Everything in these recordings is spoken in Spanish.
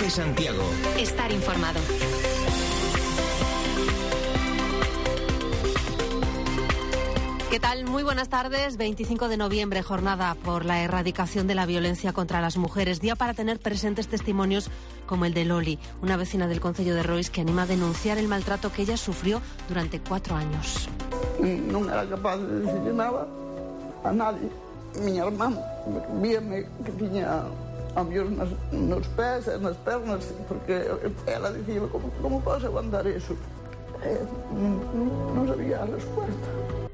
COPE Santiago. Estar informado. ¿Qué tal? Muy buenas tardes. 25 de noviembre, jornada por la erradicación de la violencia contra las mujeres. Día para tener presentes testimonios como el de Loli, una vecina del concello de Rois que anima a denunciar el maltrato que ella sufrió durante 4 años. Non era capaz de decirle nada a nadie. Miña irmán víame que tiña ambios nos pés e nas pernas, porque ela dicía, como podes aguantar eso? Non sabía a respuesta.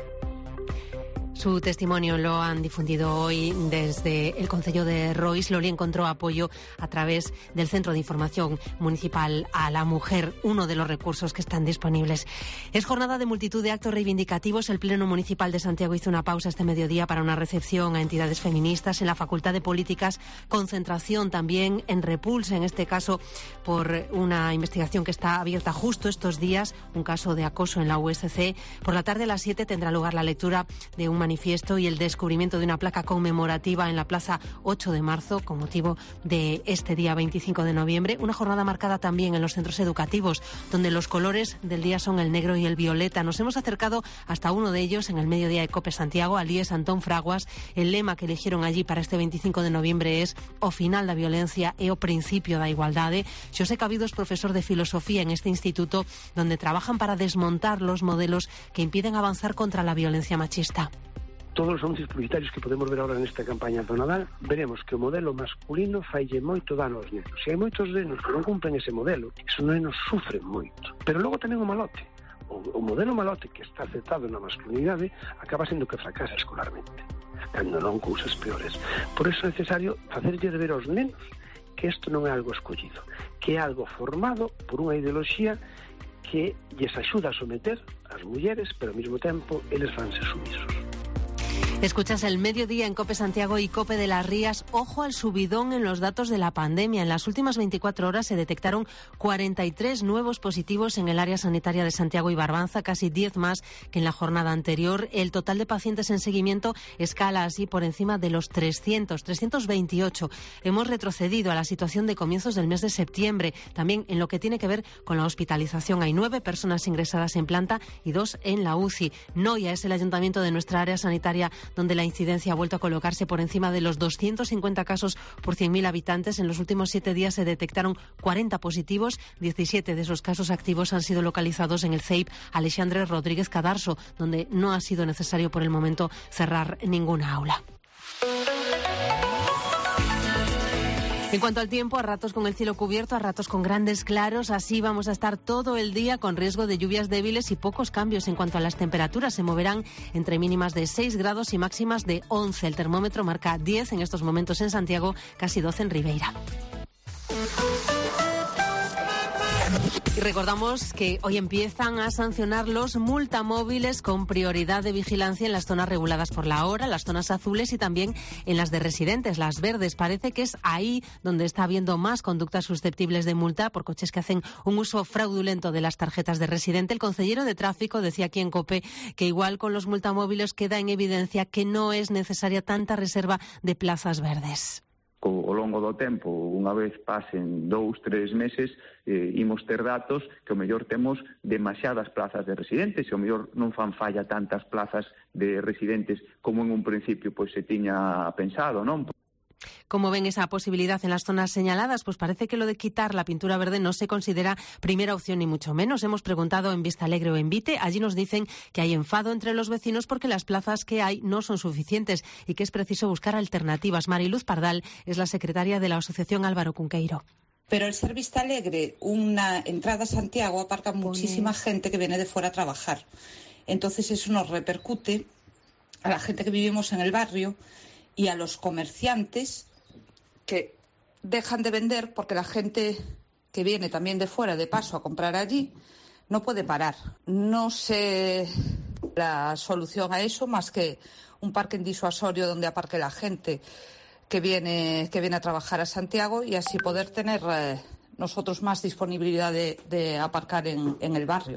Su testimonio lo han difundido hoy desde el concello de Rois. Loli encontró apoyo a través del Centro de Información Municipal a la Mujer, uno de los recursos que están disponibles. Es jornada de multitud de actos reivindicativos. El Pleno Municipal de Santiago hizo una pausa este mediodía para una recepción a entidades feministas en la Facultad de Políticas. Concentración también en Repulsa, en este caso por una investigación que está abierta justo estos días, un caso de acoso en la USC. Por la tarde a las 7 tendrá lugar la lectura de un manifiesto y el descubrimiento de una placa conmemorativa en la Plaza 8 de marzo con motivo de este día 25 de noviembre. Una jornada marcada también en los centros educativos, donde los colores del día son el negro y el violeta. Nos hemos acercado hasta uno de ellos en el mediodía de COPE Santiago, al IES Antón Fraguas. El lema que eligieron allí para este 25 de noviembre es "O final da violencia e o principio da igualdade". Xosé Cabido es profesor de filosofía en este instituto, donde trabajan para desmontar los modelos que impiden avanzar contra la violencia machista. Todos os anuncios publicitarios que podemos ver ahora nesta campaña do Nadal, veremos que o modelo masculino faille moito dano aos nenos. Se hai moitos nenos que non cumplen ese modelo, esos nenos sufren moito. Pero logo tamén o malote. O modelo malote que está aceptado na masculinidade acaba sendo que fracasa escolarmente, cando non cousas peores. Por iso é necesario facerlle ver aos nenos que isto non é algo escollido, que é algo formado por unha ideoloxía que lles axuda a someter as mulleres, pero ao mesmo tempo eles vanse sumisos. Escuchas el mediodía en COPE Santiago y COPE de las Rías. Ojo al subidón en los datos de la pandemia. En las últimas 24 horas se detectaron 43 nuevos positivos en el área sanitaria de Santiago y Barbanza, casi 10 más que en la jornada anterior. El total de pacientes en seguimiento escala así por encima de los 328. Hemos retrocedido a la situación de comienzos del mes de septiembre. También en lo que tiene que ver con la hospitalización. Hay 9 personas ingresadas en planta y 2 en la UCI. Noia es el ayuntamiento de nuestra área sanitaria donde la incidencia ha vuelto a colocarse por encima de los 250 casos por 100.000 habitantes. En los últimos 7 días se detectaron 40 positivos. 17 de esos casos activos han sido localizados en el CEIP Alexandre Rodríguez Cadarso, donde no ha sido necesario por el momento cerrar ninguna aula. En cuanto al tiempo, a ratos con el cielo cubierto, a ratos con grandes claros. Así vamos a estar todo el día con riesgo de lluvias débiles y pocos cambios en cuanto a las temperaturas. Se moverán entre mínimas de 6 grados y máximas de 11. El termómetro marca 10 en estos momentos en Santiago, casi 12 en Ribeira. Y recordamos que hoy empiezan a sancionar los multamóviles con prioridad de vigilancia en las zonas reguladas por la hora, las zonas azules y también en las de residentes, las verdes. Parece que es ahí donde está habiendo más conductas susceptibles de multa por coches que hacen un uso fraudulento de las tarjetas de residente. El consellero de Tráfico decía aquí en COPE que igual con los multamóviles queda en evidencia que no es necesaria tanta reserva de plazas verdes. Ao longo do tempo, unha vez pasen 2, 3 meses, imos ter datos que o mellor temos demasiadas plazas de residentes, e o mellor non fan falla tantas plazas de residentes como en un principio pois se tiña pensado, non? ¿Cómo ven esa posibilidad en las zonas señaladas? Pues parece que lo de quitar la pintura verde no se considera primera opción ni mucho menos. Hemos preguntado en Vistalegre o en Vite. Allí nos dicen que hay enfado entre los vecinos porque las plazas que hay no son suficientes y que es preciso buscar alternativas. Mariluz Pardal es la secretaria de la Asociación Álvaro Cunqueiro. Pero el ser Vistalegre, una entrada a Santiago, aparca muchísima gente que viene de fuera a trabajar. Entonces eso nos repercute a la gente que vivimos en el barrio y a los comerciantes que dejan de vender porque la gente que viene también de fuera de paso a comprar allí no puede parar. No sé la solución a eso más que un parking disuasorio donde aparque la gente que viene a trabajar a Santiago y así poder tener nosotros más disponibilidad de aparcar en el barrio.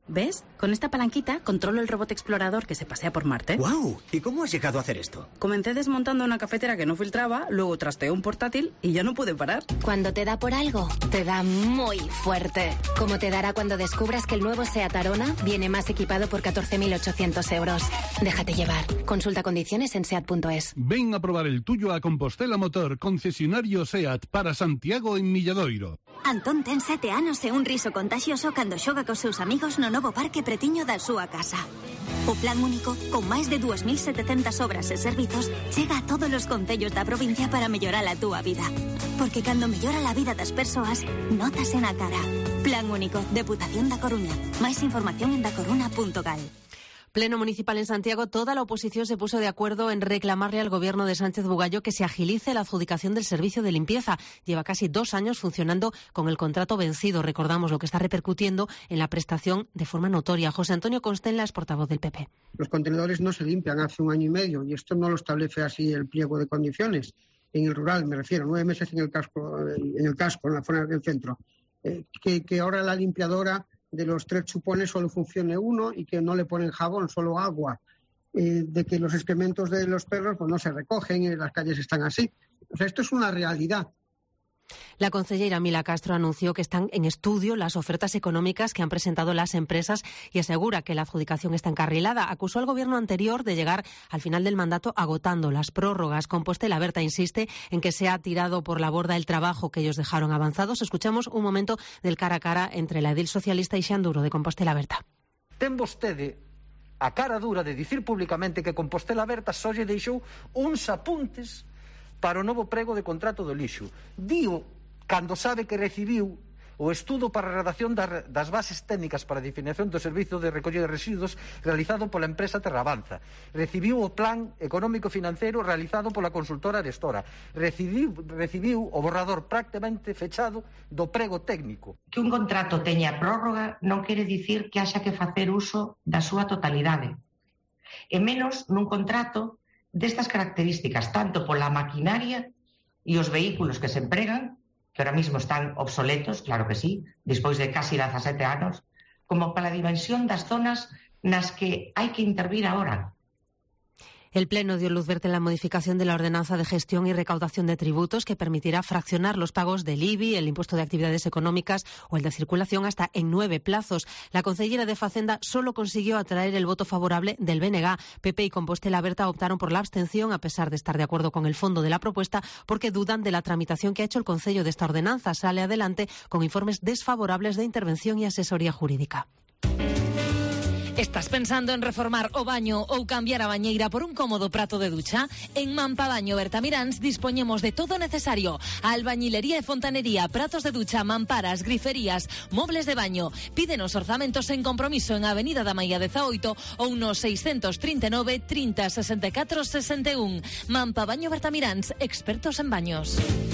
¿Ves? Con esta palanquita controlo el robot explorador que se pasea por Marte. ¡Guau! ¿Y cómo has llegado a hacer esto? Comencé desmontando una cafetera que no filtraba, luego trasteé un portátil y ya no pude parar. Cuando te da por algo, te da muy fuerte. Como te dará cuando descubras que el nuevo SEAT Arona viene más equipado por 14.800 euros. Déjate llevar. Consulta condiciones en seat.es. Ven a probar el tuyo a Compostela Motor, concesionario SEAT para Santiago en Milladoiro. Antón ten 7 anos e un riso contagioso cando xoga cos seus amigos no novo parque pretiño da súa casa. O Plan Único, con máis de 2.700 obras e servizos, chega a todos os concellos da provincia para mellorar a túa vida. Porque cando mellora a vida das persoas, nótase na cara. Plan Único, Deputación da Coruña. Máis información en dacoruna.gal. Pleno municipal en Santiago, toda la oposición se puso de acuerdo en reclamarle al gobierno de Sánchez Bugallo que se agilice la adjudicación del servicio de limpieza. Lleva casi 2 años funcionando con el contrato vencido. Recordamos lo que está repercutiendo en la prestación de forma notoria. José Antonio Constenla es portavoz del PP. Los contenedores no se limpian hace 1 año y medio y esto no lo establece así el pliego de condiciones. En el rural, me refiero, 9 meses en el casco, en la zona del centro. Que ahora la limpiadora de los 3 chupones solo funcione 1 y que no le ponen jabón, solo agua, de que los excrementos de los perros pues no se recogen y las calles están así. O sea, esto es una realidad. La concejera Mila Castro anunció que están en estudio las ofertas económicas que han presentado las empresas y asegura que la adjudicación está encarrilada. Acusó al gobierno anterior de llegar al final del mandato agotando las prórrogas. Compostela Berta insiste en que se ha tirado por la borda el trabajo que ellos dejaron avanzados. Escuchamos un momento del cara a cara entre la edil socialista y Xanduro de Compostela Berta. Ten vostede a cara dura de dicir públicamente que Compostela Berta só lle deixou uns apuntes para o novo prego de contrato do lixo. Dío cando sabe que recibiu o estudo para a redacción das bases técnicas para a definición do servizo de recollida de residuos realizado pola empresa Terravanza. Recibiu o plan económico-financeiro realizado pola consultora Arestora. Recibiu o borrador prácticamente fechado do prego técnico. Que un contrato teña prórroga non quere dicir que haxa que facer uso da súa totalidade. E menos nun contrato destas características, tanto pola maquinaria e os vehículos que se empregan, que ahora mismo están obsoletos, claro que sí, despois de casi 17 anos, como pola dimensión das zonas nas que hai que intervir agora. El Pleno dio luz verde en la modificación de la ordenanza de gestión y recaudación de tributos que permitirá fraccionar los pagos del IBI, el impuesto de actividades económicas o el de circulación hasta en 9 plazos. La concejera de Facenda solo consiguió atraer el voto favorable del BNG. PP y Compostela Berta optaron por la abstención a pesar de estar de acuerdo con el fondo de la propuesta porque dudan de la tramitación que ha hecho el Concello de esta ordenanza. Sale adelante con informes desfavorables de intervención y asesoría jurídica. Estás pensando en reformar o baño ou cambiar a bañeira por un cómodo prato de ducha? En Mampabaño Bertamiráns dispoñemos de todo necesario. Albañilería e fontanería, pratos de ducha, mamparas, griferías, mobles de baño. Pídenos orzamentos en compromiso en Avenida da Maía 18 ou no 639 30 64 61. Mampabaño Bertamiráns, expertos en baños.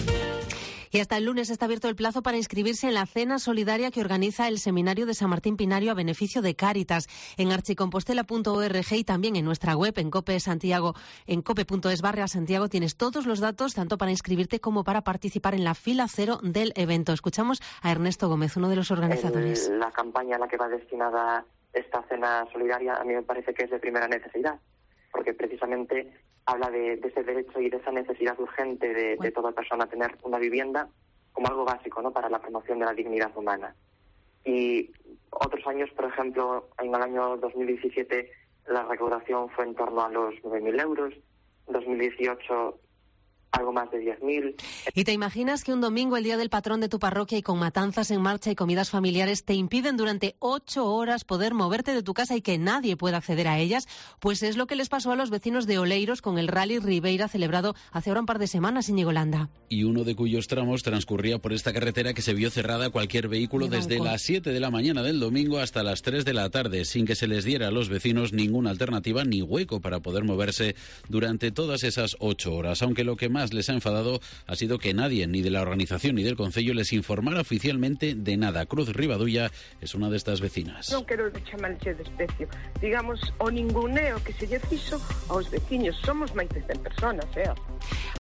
Y hasta el lunes está abierto el plazo para inscribirse en la cena solidaria que organiza el Seminario de San Martín Pinario a beneficio de Cáritas. En archicompostela.org y también en nuestra web en Cope Santiago, en cope.es/Santiago tienes todos los datos tanto para inscribirte como para participar en la fila cero del evento. Escuchamos a Ernesto Gómez, uno de los organizadores. La campaña a la que va destinada esta cena solidaria a mí me parece que es de primera necesidad, porque precisamente habla de ese derecho y de esa necesidad urgente de toda persona tener una vivienda como algo básico, ¿no?, para la promoción de la dignidad humana. Y otros años, por ejemplo, en el año 2017 la recaudación fue en torno a los 9.000 euros, 2018 algo más de 10.000. ¿Y te imaginas que un domingo, el día del patrón de tu parroquia y con matanzas en marcha y comidas familiares, te impiden durante 8 horas poder moverte de tu casa y que nadie pueda acceder a ellas? Pues es lo que les pasó a los vecinos de Oleiros con el Rally Ribeira celebrado hace ahora un par de semanas en Ñigolanda. Y uno de cuyos tramos transcurría por esta carretera que se vio cerrada a cualquier vehículo desde las 7 de la mañana del domingo hasta las 3 de la tarde, sin que se les diera a los vecinos ninguna alternativa ni hueco para poder moverse durante todas esas 8 horas. Aunque lo que más les ha enfadado ha sido que nadie, ni de la organización ni del concello, les informara oficialmente de nada. Cruz Ribadulla es una de estas vecinas. Non quero chamarlle desprecio, digamos, o ninguneo que se lle fixo aos veciños. Somos máis de 100 personas,